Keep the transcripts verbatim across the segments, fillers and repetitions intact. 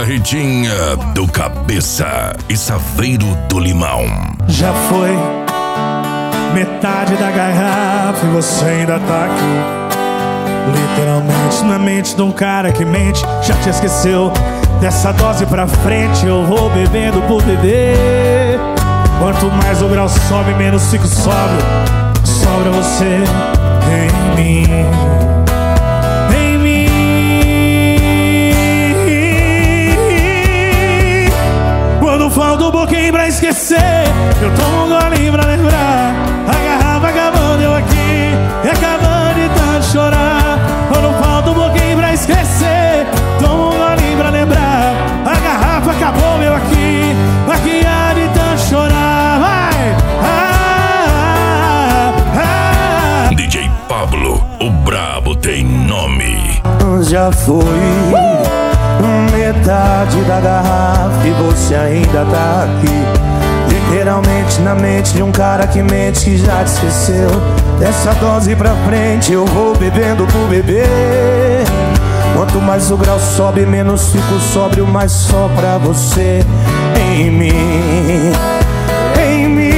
Ritinha do Cabeça e Saveiro do Limão. Já foi metade da garrafa e você ainda tá aqui, literalmente na mente de um cara que mente. Já te esqueceu? Dessa dose pra frente eu vou bebendo por beber. Quanto mais o grau sobe, menos fico sóbrio. Sobra você em mim, em mim. Quando falta um pouquinho pra esquecer, eu tomo um golinho pra lembrar. A garrafa acabando, eu aqui, e acabando de tanto chorar. Quando falta um pouquinho pra esquecer, tomo um golinho pra lembrar. A garrafa acabou, meu aqui, aqui há de tanto chorar. Vai! Ah, ah, ah. D J Pablo, o brabo tem nome. Já foi metade da garrafa e você ainda tá aqui, literalmente na mente de um cara que mente, que já te esqueceu. Dessa dose pra frente eu vou bebendo por beber. Quanto mais o grau sobe, menos fico sóbrio, mais só pra você em mim, em mim.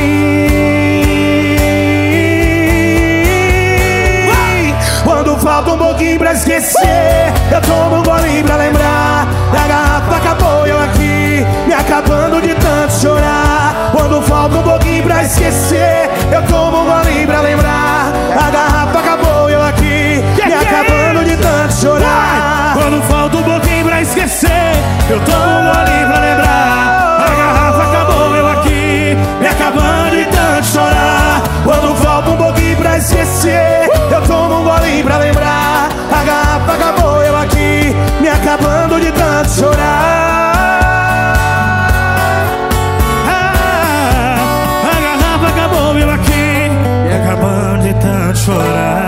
Quando falta um pouquinho pra esquecer, eu tomo um golinho pra lembrar. A garrafa acabou, eu aqui, me acabando de tanto chorar. Quando falta um pouquinho pra esquecer, eu tomo um golinho pra lembrar. A garrafa acabou, eu aqui, me acabando de tanto chorar. Quando falta um pouquinho pra esquecer, eu tomo um golinho pra lembrar. A garrafa acabou, eu aqui, me acabando de tanto chorar. Quando falta um pouquinho pra esquecer, eu tomo um golinho pra lembrar. A garrafa acabou, eu aqui, me acabando de tanto chorar. Ah, a garrafa acabou, eu aqui, me acabando de tanto chorar.